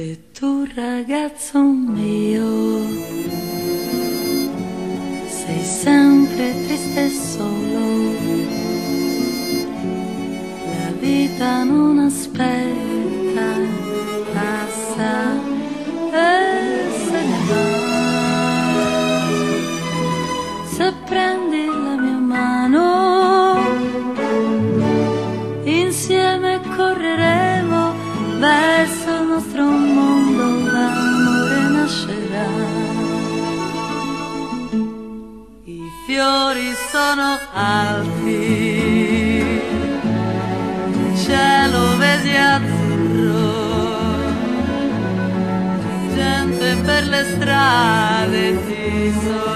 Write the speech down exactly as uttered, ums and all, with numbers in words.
E tu ragazzo mio, sei sempre triste e solo, la vita non aspetta, passa e se ne va. Se prendi la mia mano, insieme correremo verso il nostro mondo, l'amore nascerà. I fiori sono alti, il cielo vedi azzurro, gente per le strade ti sorride.